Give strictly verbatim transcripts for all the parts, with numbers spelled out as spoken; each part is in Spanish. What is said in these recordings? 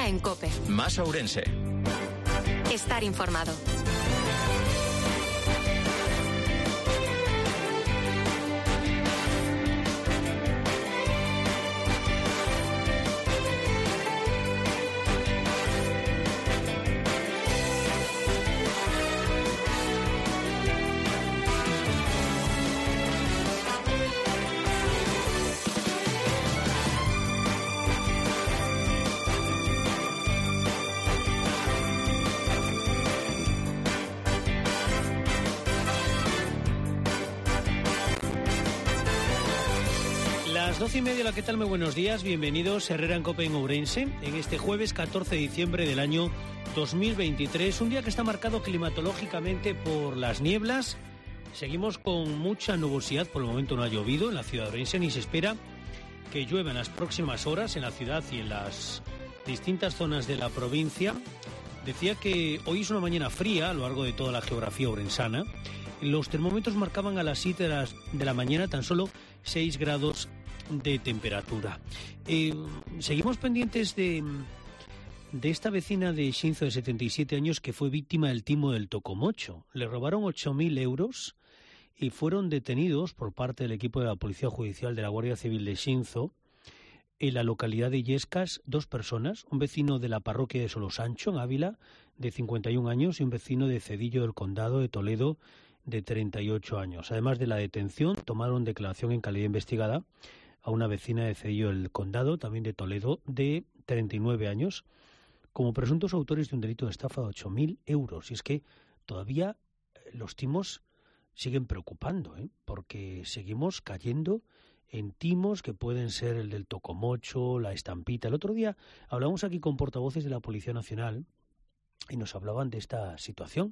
Ahora en COPE. Más Ourense. Estar informado. Las doce y media, ¿qué tal? Muy buenos días, bienvenidos a Herrera en COPE en Ourense, en este jueves catorce de diciembre del año dos mil veintitrés, un día que está marcado climatológicamente por las nieblas. Seguimos con mucha nubosidad, por el momento no ha llovido en la ciudad de Ourense, ni se espera que llueva en las próximas horas en la ciudad y en las distintas zonas de la provincia. Decía que hoy es una mañana fría a lo largo de toda la geografía ourensana. Los termómetros marcaban a las siete de la, de la mañana tan solo seis grados de temperatura. Eh, seguimos pendientes de, de esta vecina de Xinzo de setenta y siete años que fue víctima del timo del Tocomocho. Le robaron ocho mil euros y fueron detenidos por parte del equipo de la Policía Judicial de la Guardia Civil de Xinzo en la localidad de Illescas dos personas, un vecino de la parroquia de Solosancho, en Ávila, de cincuenta y un años, y un vecino de Cedillo del Condado de Toledo, de treinta y ocho años. Además de la detención, tomaron declaración en calidad investigada a una vecina de Cedillo del Condado, también de Toledo, de treinta y nueve años, como presuntos autores de un delito de estafa de ocho mil euros. Y es que todavía los timos siguen preocupando, ¿eh? Porque seguimos cayendo en timos que pueden ser el del Tocomocho, la estampita. El otro día hablamos aquí con portavoces de la Policía Nacional y nos hablaban de esta situación,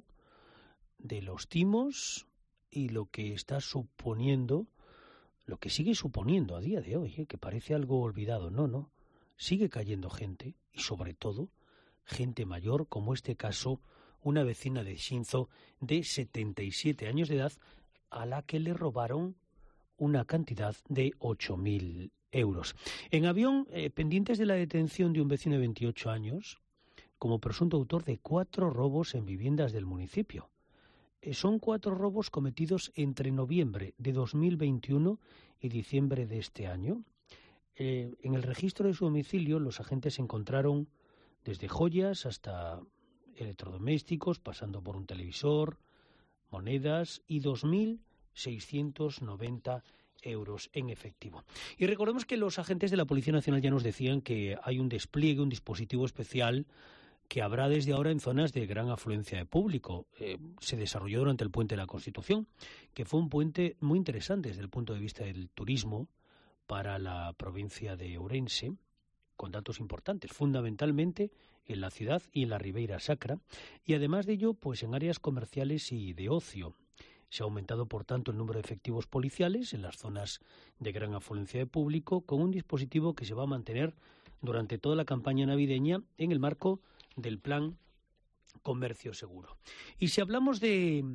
de los timos y lo que está suponiendo, lo que sigue suponiendo a día de hoy, ¿eh? Que parece algo olvidado. No, no, sigue cayendo gente, y sobre todo gente mayor, como este caso, una vecina de Xinzo de setenta y siete años de edad, a la que le robaron una cantidad de ocho mil euros. En Avión, eh, pendientes de la detención de un vecino de veintiocho años, como presunto autor de cuatro robos en viviendas del municipio. Son cuatro robos cometidos entre noviembre de dos mil veintiuno y diciembre de este año. Eh, en el registro de su domicilio, los agentes encontraron desde joyas hasta electrodomésticos, pasando por un televisor, monedas y dos mil seiscientos noventa euros en efectivo. Y recordemos que los agentes de la Policía Nacional ya nos decían que hay un despliegue, un dispositivo especial que habrá desde ahora en zonas de gran afluencia de público. Eh, se desarrolló durante el Puente de la Constitución, que fue un puente muy interesante desde el punto de vista del turismo para la provincia de Ourense, con datos importantes, fundamentalmente en la ciudad y en la Ribeira Sacra, y además de ello, pues en áreas comerciales y de ocio. Se ha aumentado, por tanto, el número de efectivos policiales en las zonas de gran afluencia de público, con un dispositivo que se va a mantener durante toda la campaña navideña en el marco del Plan Comercio Seguro. Y si hablamos de,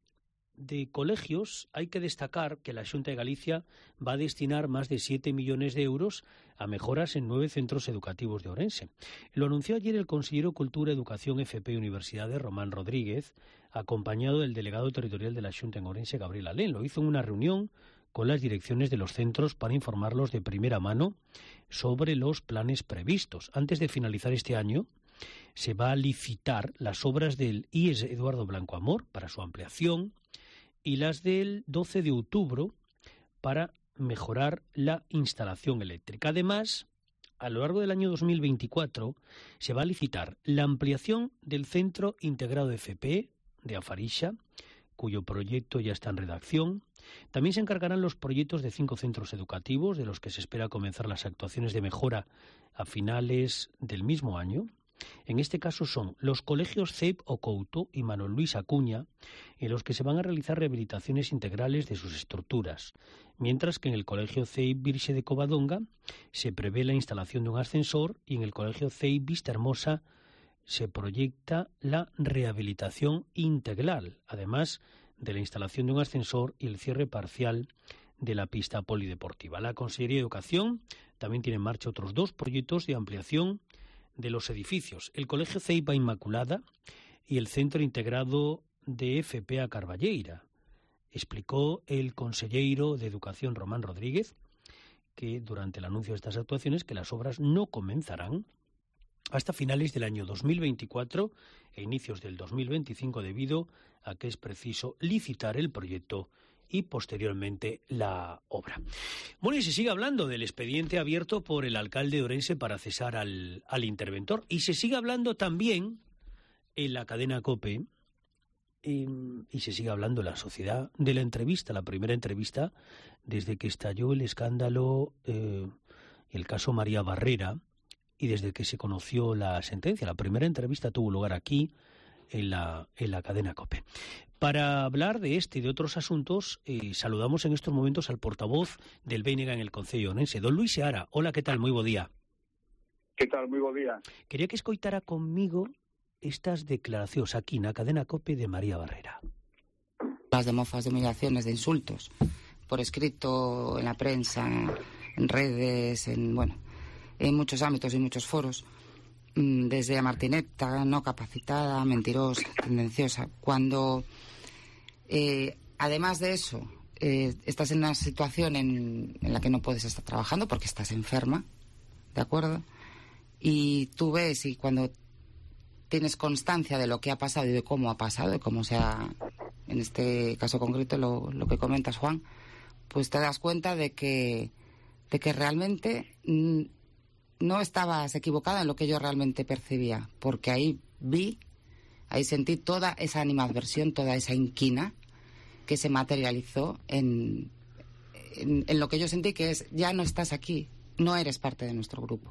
de colegios, hay que destacar que la Xunta de Galicia va a destinar más de siete millones de euros a mejoras en nueve centros educativos de Ourense. Lo anunció ayer el consejero Cultura, Educación, F P y Universidades, Román Rodríguez, acompañado del delegado territorial de la Xunta en Ourense, Gabriel Alén. Lo hizo en una reunión con las direcciones de los centros para informarlos de primera mano sobre los planes previstos. Antes de finalizar este año, se va a licitar las obras del I E S Eduardo Blanco Amor para su ampliación y las del doce de octubre para mejorar la instalación eléctrica. Además, a lo largo del año dos mil veinticuatro se va a licitar la ampliación del Centro Integrado de F P de Afarixa, cuyo proyecto ya está en redacción. También se encargarán los proyectos de cinco centros educativos, de los que se espera comenzar las actuaciones de mejora a finales del mismo año. En este caso son los colegios C E P Ocouto y Manuel Luis Acuña, en los que se van a realizar rehabilitaciones integrales de sus estructuras, mientras que en el colegio C E P Virxe de Covadonga se prevé la instalación de un ascensor y en el colegio C E P Vista Hermosa se proyecta la rehabilitación integral, además de la instalación de un ascensor y el cierre parcial de la pista polideportiva. La Consellería de Educación también tiene en marcha otros dos proyectos de ampliación de los edificios, el Colegio Ceiba Inmaculada y el Centro Integrado de F P A Carballeira. Explicó el conselleiro de Educación, Román Rodríguez, que durante el anuncio de estas actuaciones que las obras no comenzarán hasta finales del año dos mil veinticuatro e inicios del dos mil veinticinco, debido a que es preciso licitar el proyecto y posteriormente la obra. Bueno, y se sigue hablando del expediente abierto por el alcalde de Ourense para cesar al, al interventor, y se sigue hablando también en la cadena COPE, y, y se sigue hablando en la sociedad de la entrevista, la primera entrevista desde que estalló el escándalo, eh, el caso María Barrera, y desde que se conoció la sentencia. La primera entrevista tuvo lugar aquí, en la, en la cadena COPE. Para hablar de este y de otros asuntos, eh, saludamos en estos momentos al portavoz del B N G en el Concello de Ourense, don Luis Seara. Hola, ¿qué tal? Moi bo día. Que tal? Moi bo día. Quería que escoitara conmigo estas declaracións aquí na cadena COPE de María Barrera. Las de mofas, de humillaciones, de insultos, por escrito, en la prensa, en redes, en, bueno, en muchos ámbitos y muchos foros, desde a Martineta, no capacitada, mentirosa, tendenciosa. Cuando, eh, además de eso, eh, estás en una situación en, en la que no puedes estar trabajando porque estás enferma, ¿de acuerdo? Y tú ves, y cuando tienes constancia de lo que ha pasado y de cómo ha pasado, de cómo sea, en este caso concreto, lo, lo que comentas, Juan, pues te das cuenta de que, de que realmente mm, no estabas equivocada en lo que yo realmente percibía, porque ahí vi, ahí sentí toda esa animadversión, toda esa inquina que se materializó en, en, en lo que yo sentí, que es: ya no estás aquí, no eres parte de nuestro grupo.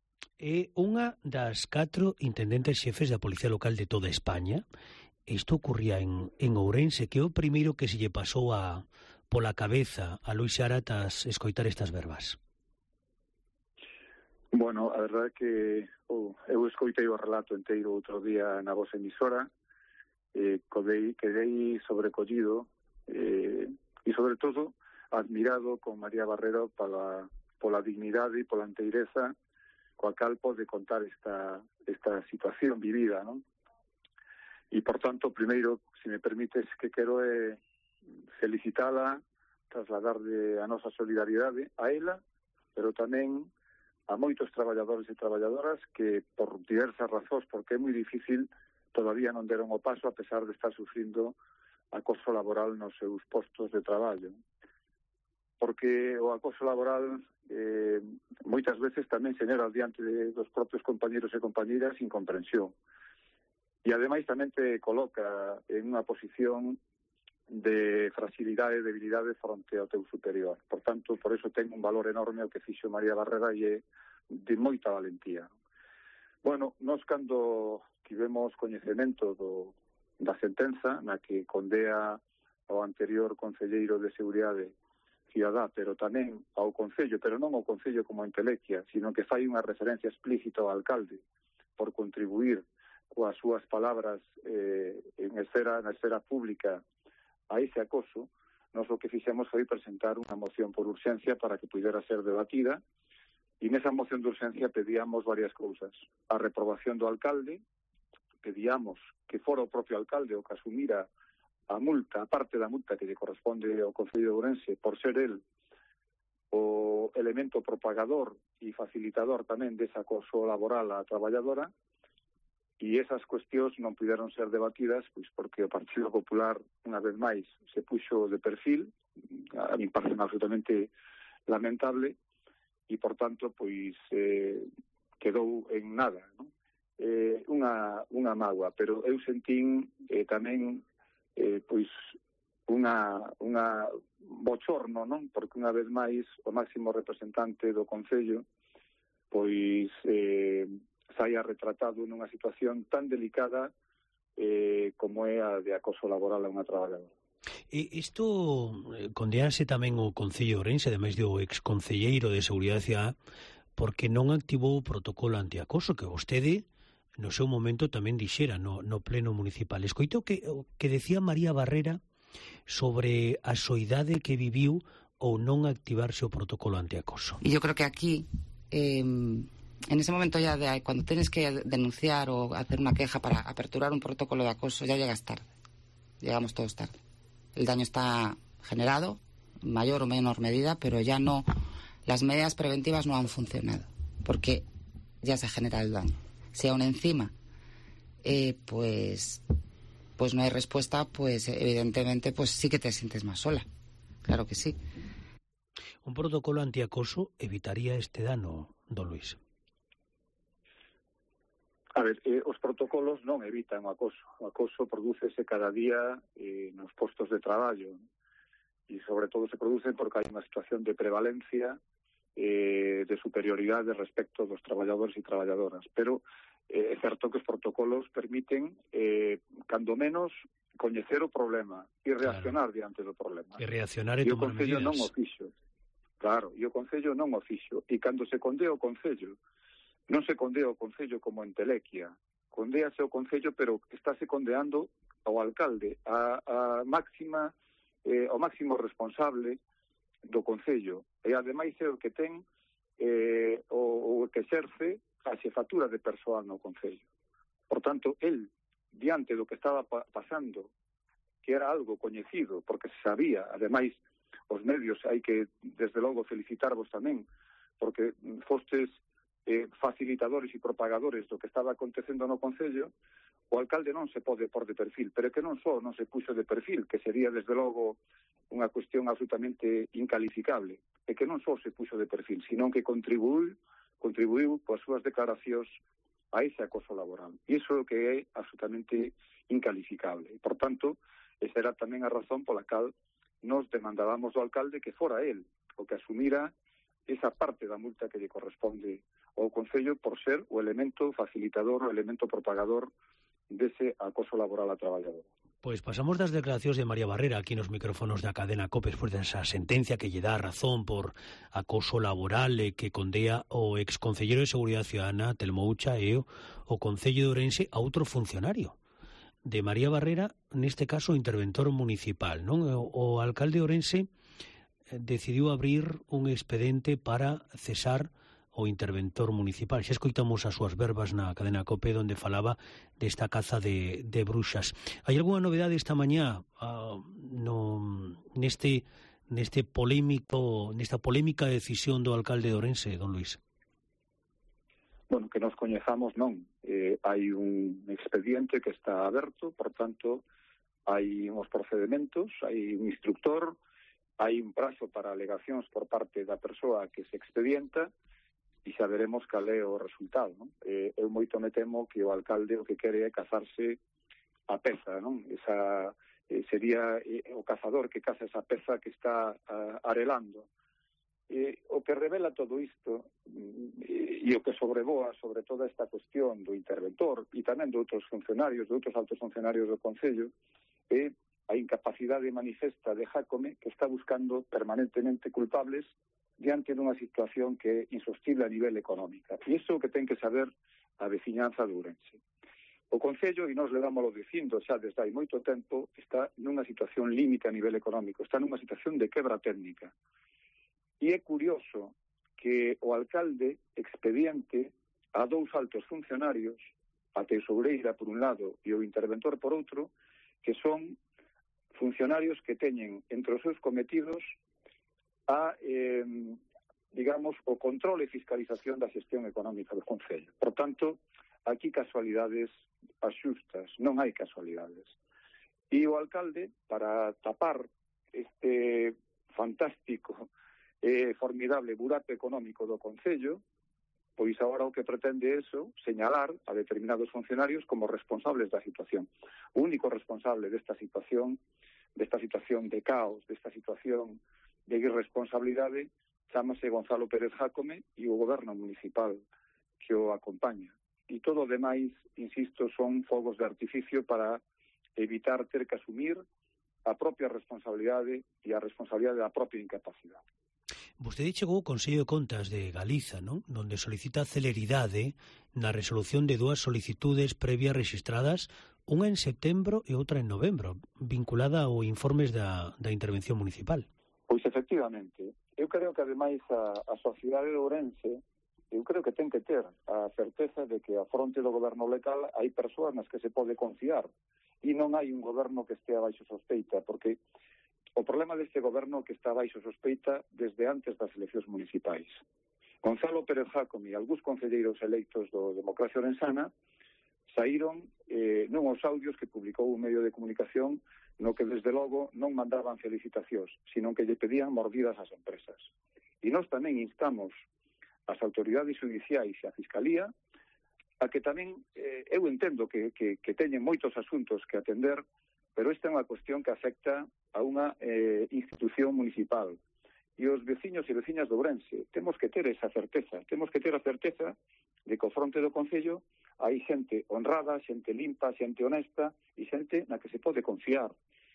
É unha das catro intendentes xefes da Policía Local de toda España. Isto ocurría en, en Ourense, que é o primeiro que se lle pasou a, pola cabeza a Luis Seara tras escoitar estas verbas. Bueno, a verdade é que oh, eu escoitei o relato inteiro outro día na vosa emisora, eh, codei, quedei sobrecollido eh, e, sobre todo, admirado con María Barrera pola, pola dignidade e pola enteireza coa cal pode contar esta, esta situación vivida, non? E, por tanto, primeiro, se me permites, que quero é felicitala, trasladarle a nosa solidaridade a ela, pero tamén a moitos traballadores e traballadoras que, por diversas razóns, porque é moi difícil, todavía non deron o paso a pesar de estar sufrindo acoso laboral nos seus postos de traballo. Porque o acoso laboral eh, moitas veces tamén xenera diante de, dos propios compañeros e compañeras incomprensión. E ademais tamén te coloca en unha posición de fragilidade e debilidade fronte ao teu superior. Por tanto, por eso ten un valor enorme o que fixo María Barrera e é de moita valentía. Bueno, nós cando tivemos coñecemento do, da sentenza na que condea ao anterior concelleiro de Seguridade Cidadá, pero tamén ao Concello, pero non ao Concello como entelequia, sino que fai unha referencia explícita ao alcalde por contribuir coas súas palabras eh, en esfera, na esfera pública a ese acoso. Nós o que fixemos foi presentar unha moción por urxencia para que pudera ser debatida, e nesa moción de urxencia pedíamos varias cousas: a reprobación do alcalde, pedíamos que fora o propio alcalde o que asumira a multa, a parte da multa que lle corresponde ao Concello de Ourense por ser el o elemento propagador e facilitador tamén dese acoso laboral á traballadora, e esas cuestións non puderon ser debatidas pois porque o Partido Popular, unha vez máis, se puxo de perfil, a mí parece absolutamente lamentable, e, por tanto, pois eh, quedou en nada, non? Eh, unha, unha mágoa, pero eu sentín eh, tamén Eh, pois unha, unha bochorno, non? Porque unha vez máis o máximo representante do Concello pois eh, saia retratado nunha situación tan delicada eh, como é a de acoso laboral a unha traballadora. E isto eh, condease tamén o Concello de Ourense, ademais do exconcelleiro de Seguridade Cidadá, porque non activou o protocolo antiacoso que vostede no seu momento tamén dixera no, no pleno municipal. Escoito que, que decía María Barrera sobre a soidade que viviu ou non activarse o protocolo antiacoso. E eu creo que aquí eh, en ese momento ya de cuando tienes que denunciar o hacer una queja para aperturar un protocolo de acoso, ya llegas tarde. Llegamos todos tarde. El daño está generado, en mayor o menor medida, pero ya no, las medidas preventivas no han funcionado, porque ya se genera el daño. Si aún encima, eh, pues, pues no hay respuesta, pues evidentemente, pues sí que te sientes más sola. Claro que sí. Un protocolo antiacoso evitaría este dano, don Luis. A ver, eh, os protocolos non evitan o acoso. O acoso prodúcese cada día eh, nos postos de traballo, e sobre todo se produce porque hai unha situación de prevalencia, eh, de superioridade respecto dos traballadores e traballadoras. Pero eh, é certo que os protocolos permiten, eh, cando menos, coñecer o problema e reaccionar claro. diante do problema. E reaccionar e, e tomar medidas. E o Concello non o fixo. Claro, e o Concello non o fixo. E cando se condea o Concello, non se condea o Concello como entelequia, condéase o Concello, pero estáse condeando ao alcalde, a, a máxima, eh, ao máximo responsable do Concello, e ademais é o que ten eh, o, o que exerce a xefatura de persoal no Concello. Por tanto, el, diante do que estaba pa pasando, que era algo coñecido, porque se sabía, ademais, os medios, hai que, desde logo, felicitarvos tamén, porque fostes Eh, facilitadores e propagadores do que estaba acontecendo no Concello, o alcalde non se pode pôr de perfil, pero que non só non se puxo de perfil, que sería desde logo unha cuestión absolutamente incalificable, e que non só se puxo de perfil, sino que contribuiu, contribuiu coas súas declaracións a ese acoso laboral. E iso que é absolutamente incalificable. E, por tanto, esa era tamén a razón pola cal nos demandábamos do alcalde que fora el o que asumira esa parte da multa que lle corresponde ao Concello por ser o elemento facilitador, o elemento propagador dese acoso laboral a traballador. Pois pasamos das declaracións de María Barrera aquí nos micrófonos da cadena COPE despois desa sentencia que lle dá razón por acoso laboral e que condea o exconcelleiro de Seguridade Ciudadana, Telmo Ucha, e o Concello de Ourense a outro funcionario. De María Barrera, neste caso, o interventor municipal, non? O, o alcalde de Ourense decidiu abrir un expediente para cesar o interventor municipal. Xa escoitamos as súas verbas na cadena COPE onde falaba desta caza de, de bruxas. Hai algunha novedade esta mañá uh, no, neste, neste polémico, nesta polémica decisión do alcalde de Ourense, don Luis? Bueno, que nos coñezamos non. Eh, hai un expediente que está aberto, por tanto, hai uns procedementos, hai un instructor, hai un prazo para alegacións por parte da persoa que se expedienta, e xa veremos cal é o resultado, non? Eh, eu moito me temo que o alcalde o que quere é cazarse a peza, non? Esa, eh, sería eh, o cazador que caza esa peza que está uh, arelando. Eh, o que revela todo isto e, e o que sobrevoa sobre toda esta cuestión do interventor e tamén de outros funcionarios, de outros altos funcionarios do Concello, é a incapacidade manifesta de Jácome, que está buscando permanentemente culpables diante dunha situación que é insostible a nivel económica. E iso que ten que saber a veciñanza de Ourense. O Concello, e nós levámoslo dicindo xa desde hai moito tempo, está nunha situación límite a nivel económico, está nunha situación de quebra técnica. E é curioso que o alcalde expediente a dous altos funcionarios, a tesoureira por un lado e o interventor por outro, que son funcionarios que teñen entre os seus cometidos a, eh, digamos, o control e fiscalización da xestión económica do Concello. Por tanto, aquí casualidades axustas, non hai casualidades. E o alcalde, para tapar este fantástico e eh, formidable burato económico do Concello, pois agora o que pretende é eso, señalar a determinados funcionarios como responsables da situación. O único responsable desta situación, desta situación de caos, desta situación de irresponsabilidade, chámase Gonzalo Pérez Jácome e o goberno municipal que o acompaña. E todo o demais, insisto, son fogos de artificio para evitar ter que asumir a propia responsabilidade e a responsabilidade da propia incapacidade. Vostede chegou ao Consello de Contas de Galiza, non? Donde solicita celeridade na resolución de dúas solicitudes previas registradas, unha en setembro e outra en novembro, vinculada ao informes da, da intervención municipal. Pois efectivamente, eu creo que ademais a, a sociedade de Ourense, eu creo que ten que ter a certeza de que a fronte do goberno local hai persoas nas que se pode confiar e non hai un goberno que estea baixo sospeita, porque o problema deste goberno que está baixo sospeita desde antes das eleccións municipais. Gonzalo Pérez Jácome e algúns concelleiros eleitos do Democracia Orensana saíron eh, nun os audios que publicou un medio de comunicación no que desde logo non mandaban felicitacións, sino que lle pedían mordidas ás empresas. E nós tamén instamos as autoridades judiciais e a Fiscalía a que tamén, eh, eu entendo que, que, que teñen moitos asuntos que atender, pero esta é unha cuestión que afecta a unha eh, institución municipal. E os veciños e veciñas de Ourense temos que ter esa certeza, temos que ter a certeza de que o fronte do Concello hai xente honrada, xente limpa, xente honesta e xente na que se pode confiar.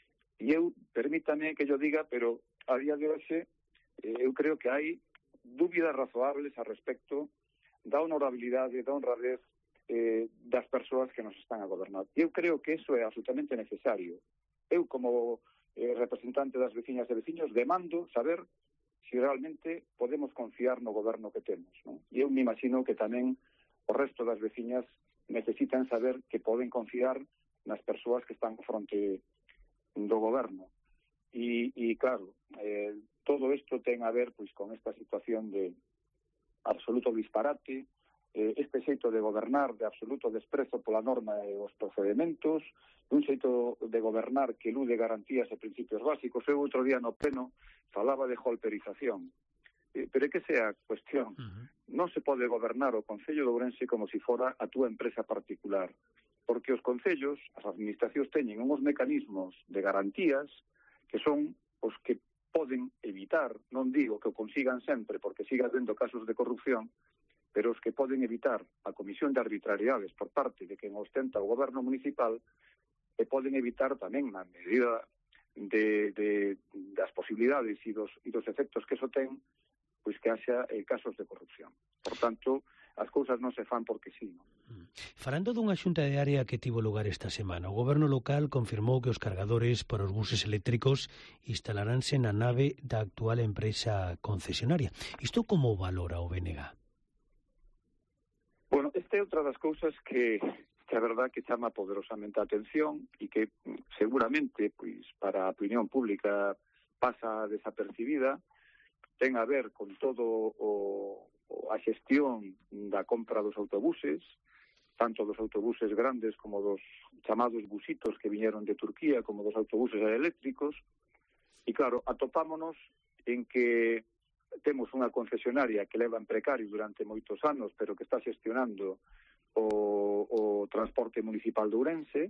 E eu, permítame que yo diga, pero a día de hoxe eh, eu creo que hai dúbidas razoables a respecto da honorabilidade, da honradez eh, das persoas que nos están a gobernar. E eu creo que eso é absolutamente necesario. Eu, como eh, representante das veciñas e veciños, demando saber se realmente podemos confiar no goberno que temos, non? E eu me imagino que tamén o resto das veciñas necesitan saber que poden confiar nas persoas que están fronte do goberno. E, e claro, eh, todo isto ten a ver pois con esta situación de absoluto disparate, eh, este xeito de gobernar de absoluto desprezo pola norma e os procedementos, un xeito de gobernar que elude garantías e principios básicos. Eu outro día no pleno falaba de holperización, eh, pero é que sea cuestión. Uh-huh. Non se pode gobernar o Concello de Ourense como se fora a túa empresa particular, porque os concellos, as administracións teñen uns mecanismos de garantías que son os que poden evitar, non digo que o consigan sempre porque siga habendo casos de corrupción, pero os que poden evitar a comisión de arbitrariedades por parte de quen ostenta o goberno municipal e poden evitar tamén na medida de, de, das posibilidades e dos, e dos efectos que eso ten, pois que haxa eh, casos de corrupción. Por tanto, as cousas non se fan porque sí, non? Falando dunha xunta de área que tivo lugar esta semana, o goberno local confirmou que os cargadores para os buses eléctricos instalaránse na nave da actual empresa concesionaria. Isto como valora o B N G? Bueno, esta é outra das cousas que, que a verdad que chama poderosamente a atención e que seguramente, pois, para a opinión pública pasa desapercibida, ten a ver con todo o, a xestión da compra dos autobuses, tanto dos autobuses grandes como dos chamados busitos que viñeron de Turquía, como dos autobuses eléctricos. E claro, atopámonos en que temos unha concesionaria que leva en precario durante moitos anos, pero que está xestionando o, o transporte municipal de Ourense.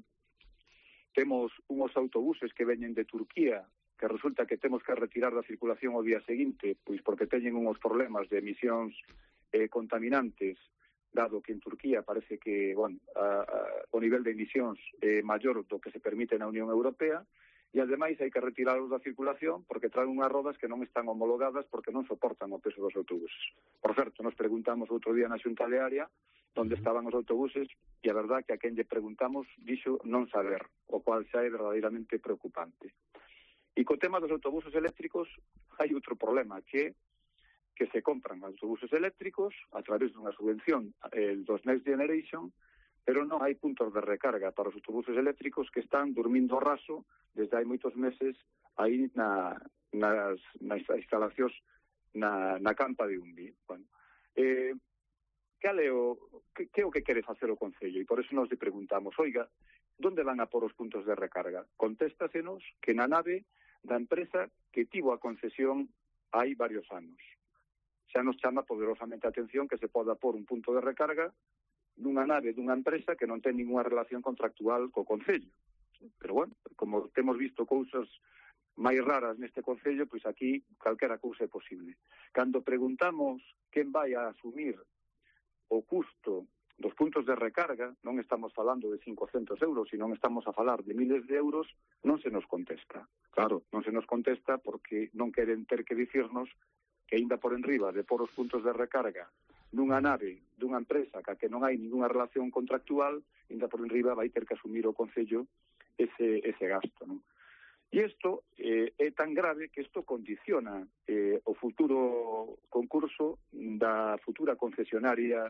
Temos unhos autobuses que veñen de Turquía, que resulta que temos que retirar da circulación o día seguinte, pois porque teñen unhos problemas de emisións eh, contaminantes, dado que en Turquía parece que, bueno, a, a, o nivel de emisións é eh, maior do que se permite na Unión Europea, e ademais hai que retirarlos da circulación porque traen unhas rodas que non están homologadas porque non soportan o peso dos autobuses. Por certo, nos preguntamos outro día na xunta de área onde estaban os autobuses e a verdad que a quen lle preguntamos dixo non saber, o cual xa é verdadeiramente preocupante. E co tema dos autobuses eléctricos hai outro problema, que que se compran autobuses eléctricos a través dunha subvención eh, dos Next Generation, pero non hai puntos de recarga para os autobuses eléctricos que están dormindo raso desde hai moitos meses aí na, nas, nas instalacións na, na campa de Umbi. Bueno, eh, cal é o, que, que é o que quere facer o Concello? E por eso nos le preguntamos, oiga, onde van a por os puntos de recarga? Contéstasenos que na nave da empresa que tivo a concesión hai varios anos. Xa nos chama poderosamente a atención que se poda por un punto de recarga nunha nave dunha empresa que non ten ninguna relación contractual co Concello. Pero, bueno, como temos visto cousas máis raras neste Concello, pois aquí calquera cousa é posible. Cando preguntamos quen vai a asumir o custo dos puntos de recarga, non estamos falando de cincocentos euros, sino estamos a falar de miles de euros, non se nos contesta. Claro, non se nos contesta porque non queren ter que dicirnos que ainda por enriba de por os puntos de recarga nunha nave dunha empresa que non hai ninguna relación contractual, ainda por enriba vai ter que asumir o Concello ese, ese gasto, non? E isto eh, é tan grave que isto condiciona eh, o futuro concurso da futura concesionaria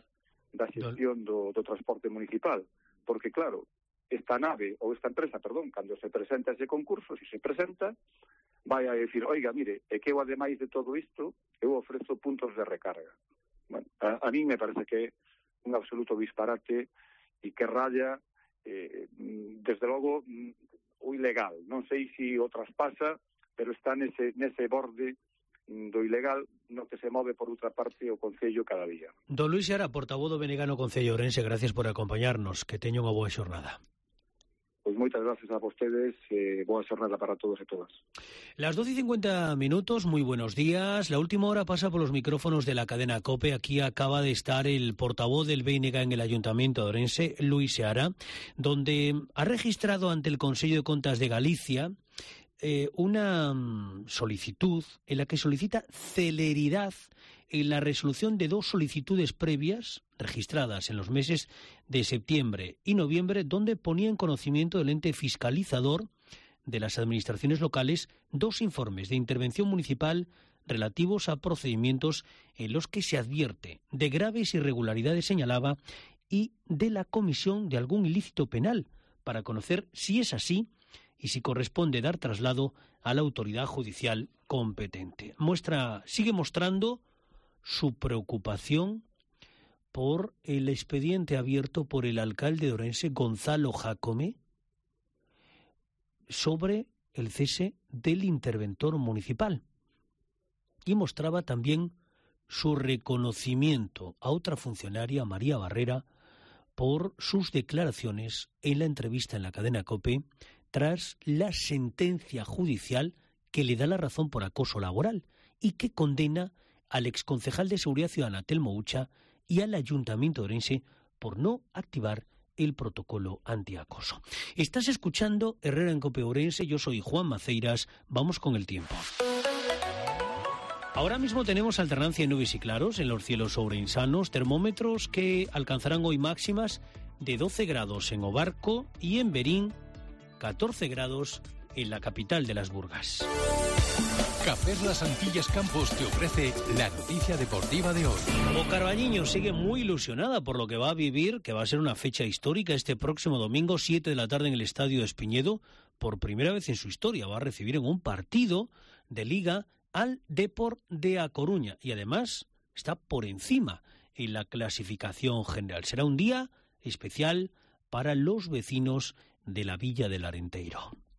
da xestión do, do transporte municipal, porque claro, esta nave, ou esta empresa, perdón, cando se presenta ese concurso, se se presenta, vai a decir, oiga, mire, é que eu ademais de todo isto, eu ofrezo puntos de recarga. Bueno, a, a mí me parece que é un absoluto disparate e que raya, eh, desde logo, o ilegal. Non sei se o traspasa, pero está nese, nese borde do ilegal no que se move por outra parte o Concello cada día. Don Luis Seara, portavoz do Benegano Concello Ourense, gracias por acompañarnos, que teña unha boa xornada. Pois moitas gracias a vostedes, eh, boa xornada para todos e todas. Las doce y cincuenta minutos, muy buenos días. La última hora pasa por los micrófonos de la cadena COPE. Aquí acaba de estar el portavoz del B N G en el Ayuntamiento de Ourense, Luis Seara, donde ha registrado ante el Consejo de Contas de Galicia eh, una solicitud en la que solicita celeridad en la resolución de dos solicitudes previas registradas en los meses de septiembre y noviembre, donde ponía en conocimiento del ente fiscalizador de las administraciones locales dos informes de intervención municipal relativos a procedimientos en los que se advierte de graves irregularidades, señalaba, y de la comisión de algún ilícito penal, para conocer si es así y si corresponde dar traslado a la autoridad judicial competente. Muestra, sigue mostrando su preocupación por el expediente abierto por el alcalde de Ourense, Gonzalo Jácome, sobre el cese del interventor municipal. Y mostraba también su reconocimiento a otra funcionaria, María Barrera, por sus declaraciones en la entrevista en la cadena COPE tras la sentencia judicial que le da la razón por acoso laboral y que condena al exconcejal de Seguridad Ciudadana, Telmo Ucha, y al Ayuntamiento de Ourense por no activar el protocolo antiacoso. Estás escuchando Herrera en COPE Ourense, yo soy Juan Maceiras, vamos con el tiempo. Ahora mismo tenemos alternancia de nubes y claros en los cielos ourensanos, termómetros que alcanzarán hoy máximas de doce grados en Obarco y en Berín, catorce grados en la capital de las Burgas. Cafés Las Antillas Campos te ofrece la noticia deportiva de hoy. O Carballiño sigue muy ilusionada por lo que va a vivir, que va a ser una fecha histórica este próximo domingo, siete de la tarde en el Estadio de Espiñedo. Por primera vez en su historia va a recibir en un partido de Liga al Depor de A Coruña y además está por encima en la clasificación general. Será un día especial para los vecinos de la Villa del Arenteiro.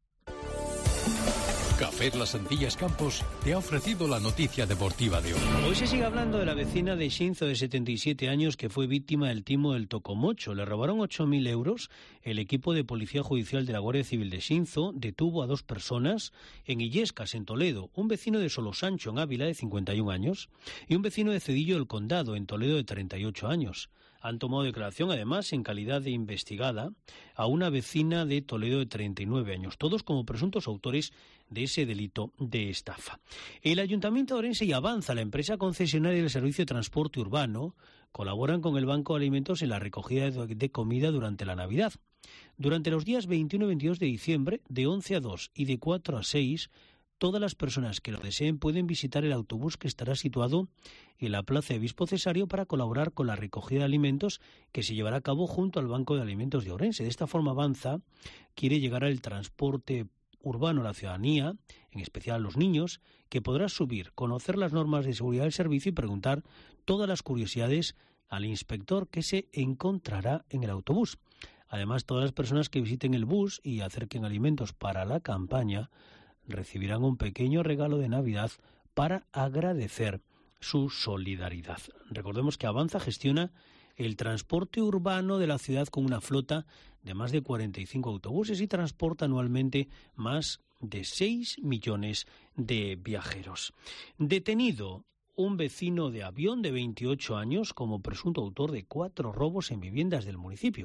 Café Las Antillas Campos te ha ofrecido la noticia deportiva de hoy. Hoy se sigue hablando de la vecina de Xinzo de setenta y siete años que fue víctima del timo del Tocomocho. Le robaron ocho mil euros. El equipo de Policía Judicial de la Guardia Civil de Xinzo detuvo a dos personas en Illescas, en Toledo, un vecino de Solosancho, en Ávila, de cincuenta y un años, y un vecino de Cedillo del Condado, en Toledo, de treinta y ocho años. Han tomado declaración, además, en calidad de investigada, a una vecina de Toledo de treinta y nueve años, todos como presuntos autores de ese delito de estafa. El Ayuntamiento de Ourense y Avanza, la empresa concesionaria del Servicio de Transporte Urbano, colaboran con el Banco de Alimentos en la recogida de comida durante la Navidad. Durante los días veintiuno y veintidós de diciembre, de once a dos y de cuatro a seis, todas las personas que lo deseen pueden visitar el autobús que estará situado en la Plaza de Obispo Cesario para colaborar con la recogida de alimentos que se llevará a cabo junto al Banco de Alimentos de Ourense. De esta forma, Avanza quiere llegar al transporte urbano a la ciudadanía, en especial a los niños, que podrá subir, conocer las normas de seguridad del servicio y preguntar todas las curiosidades al inspector que se encontrará en el autobús. Además, todas las personas que visiten el bus y acerquen alimentos para la campaña recibirán un pequeño regalo de Navidad para agradecer su solidaridad. Recordemos que Avanza gestiona el transporte urbano de la ciudad con una flota de más de cuarenta y cinco autobuses y transporta anualmente más de seis millones de viajeros. Detenido un vecino de Avión de veintiocho años como presunto autor de cuatro robos en viviendas del municipio.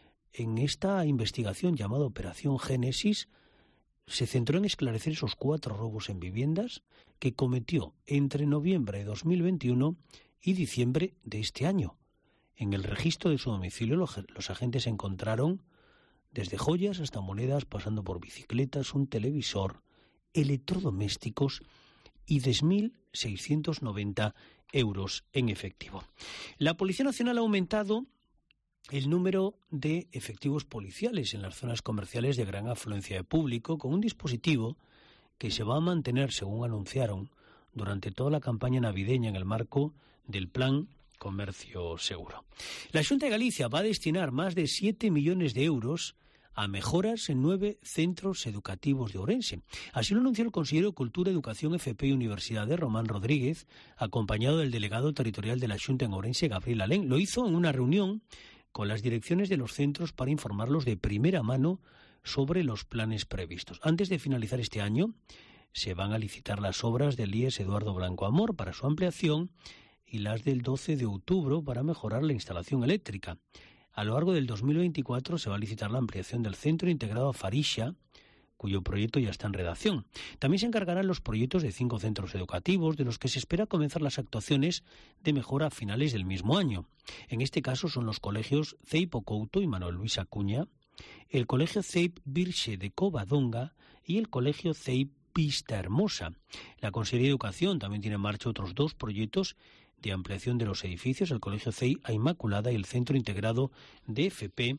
En esta investigación llamada Operación Génesis se centró en esclarecer esos cuatro robos en viviendas que cometió entre noviembre de dos mil veintiuno y diciembre de este año. En el registro de su domicilio los, los agentes encontraron desde joyas hasta monedas, pasando por bicicletas, un televisor, electrodomésticos y diez mil seiscientos noventa euros en efectivo. La Policía Nacional ha aumentado el número de efectivos policiales en las zonas comerciales de gran afluencia de público con un dispositivo que se va a mantener, según anunciaron, durante toda la campaña navideña en el marco del Plan Comercio Seguro. La Xunta de Galicia va a destinar más de siete millones de euros a mejoras en nueve centros educativos de Ourense. Así lo anunció el consejero de Cultura, Educación, F P y Universidades, Román Rodríguez, acompañado del delegado territorial de la Xunta en Ourense, Gabriel Alén. Lo hizo en una reunión con las direcciones de los centros para informarlos de primera mano sobre los planes previstos. Antes de finalizar este año, se van a licitar las obras del I E S Eduardo Blanco Amor para su ampliación y las del doce de octubre para mejorar la instalación eléctrica. A lo largo del dos mil veinticuatro se va a licitar la ampliación del Centro Integrado a Farixa, cuyo proyecto ya está en redacción. También se encargarán los proyectos de cinco centros educativos, de los que se espera comenzar las actuaciones de mejora a finales del mismo año. En este caso son los colegios C E I P Couto y Manuel Luis Acuña, el colegio C E I P Virxe de Covadonga y el colegio C E I P Vista Hermosa. La Consejería de Educación también tiene en marcha otros dos proyectos de ampliación de los edificios, el colegio C E I A Inmaculada y el Centro Integrado de F P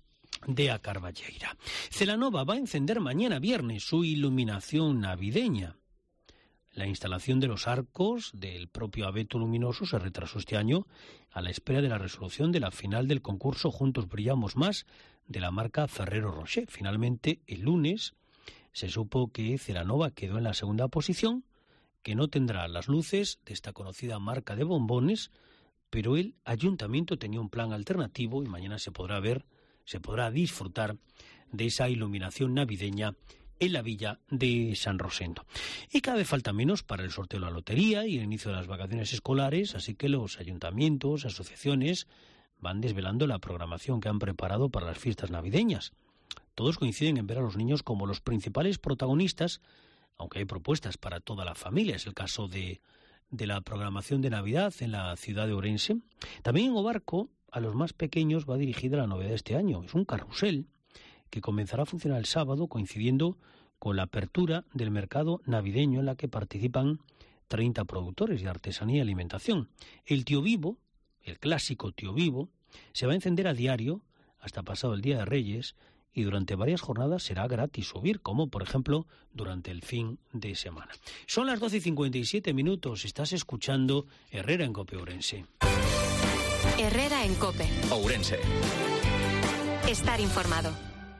de A Carballeira. Celanova va a encender mañana viernes su iluminación navideña. La instalación de los arcos del propio abeto luminoso se retrasó este año a la espera de la resolución de la final del concurso Juntos Brillamos Más de la marca Ferrero Rocher. Finalmente, el lunes se supo que Celanova quedó en la segunda posición, que no tendrá las luces de esta conocida marca de bombones, pero el ayuntamiento tenía un plan alternativo y mañana se podrá ver, se podrá disfrutar de esa iluminación navideña en la villa de San Rosendo. Y cada vez falta menos para el sorteo de la lotería y el inicio de las vacaciones escolares, así que los ayuntamientos, asociaciones, van desvelando la programación que han preparado para las fiestas navideñas. Todos coinciden en ver a los niños como los principales protagonistas, aunque hay propuestas para toda la familia. Es el caso de, de la programación de Navidad en la ciudad de Ourense. También en Obarco, a los más pequeños va dirigida la novedad de este año. Es un carrusel que comenzará a funcionar el sábado, coincidiendo con la apertura del mercado navideño en la que participan treinta productores de artesanía y alimentación. El Tío Vivo, el clásico Tío Vivo, se va a encender a diario hasta pasado el Día de Reyes y durante varias jornadas será gratis subir, como por ejemplo durante el fin de semana. Son las doce y cincuenta y siete minutos, estás escuchando Herrera en Cope Ourense. Herrera en Cope Ourense. Estar informado.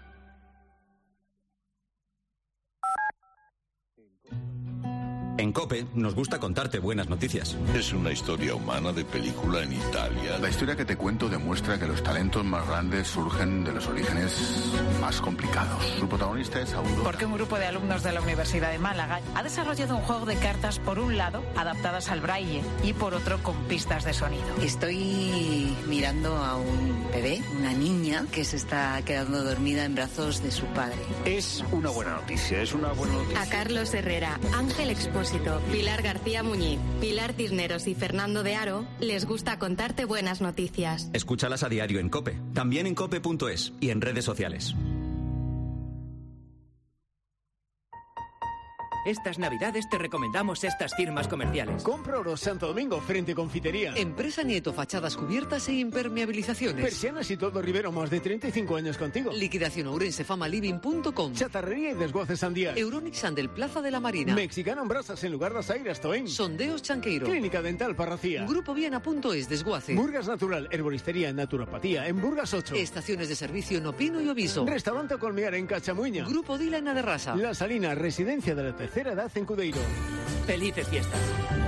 En COPE nos gusta contarte buenas noticias. Es una historia humana de película en Italia. La historia que te cuento demuestra que los talentos más grandes surgen de los orígenes más complicados. Su protagonista es Aurora. Porque un grupo de alumnos de la Universidad de Málaga ha desarrollado un juego de cartas, por un lado, adaptadas al braille y por otro, con pistas de sonido. Estoy mirando a un bebé, una niña, que se está quedando dormida en brazos de su padre. Es una buena noticia, es una buena noticia. A Carlos Herrera, Ángel Expósito, Pilar García Muñiz, Pilar Cisneros y Fernando de Aro les gusta contarte buenas noticias. Escúchalas a diario en COPE, también en cope punto es y en redes sociales. Estas navidades te recomendamos estas firmas comerciales. Compra Oro Santo Domingo, frente Confitería. Empresa Nieto, fachadas cubiertas e impermeabilizaciones. Persianas y todo Rivero, más de treinta y cinco años contigo. Liquidación Ourense, famaliving punto com. Chatarrería y desguaces Sandías. Euronic Sandel, Plaza de la Marina. Mexicano en Brasas, en lugar das Airas, Toén. Sondeos Chanqueiro. Clínica Dental Parracía. Grupo Viana punto es, desguace. Burgas Natural, herboristería en naturopatía, en Burgas ocho. Estaciones de servicio en Opino y Oviso. Restaurante Colmear en Cachamuña. Grupo Dila en Aderrasa. La Salina, residencia de la tercera edad en Cudeiro. Felices fiestas.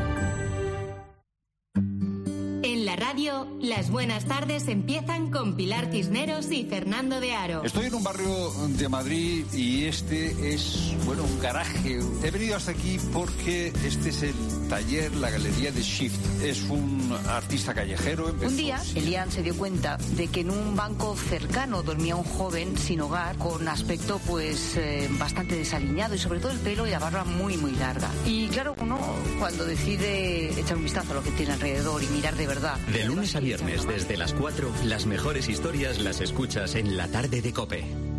En la radio, las buenas tardes empiezan con Pilar Cisneros y Fernando de Aro. Estoy en un barrio de Madrid y este es, bueno, un garaje. He venido hasta aquí porque este es el taller, la galería de Shift. Es un artista callejero. Empezó... Un día, Elian se dio cuenta de que en un banco cercano dormía un joven sin hogar, con aspecto pues eh, bastante desaliñado y sobre todo el pelo y la barba muy muy larga. Y claro, uno cuando decide echar un vistazo a lo que tiene alrededor y mirar de verdad. De lunes a viernes desde las cuatro, las mejores historias las escuchas en la tarde de COPE.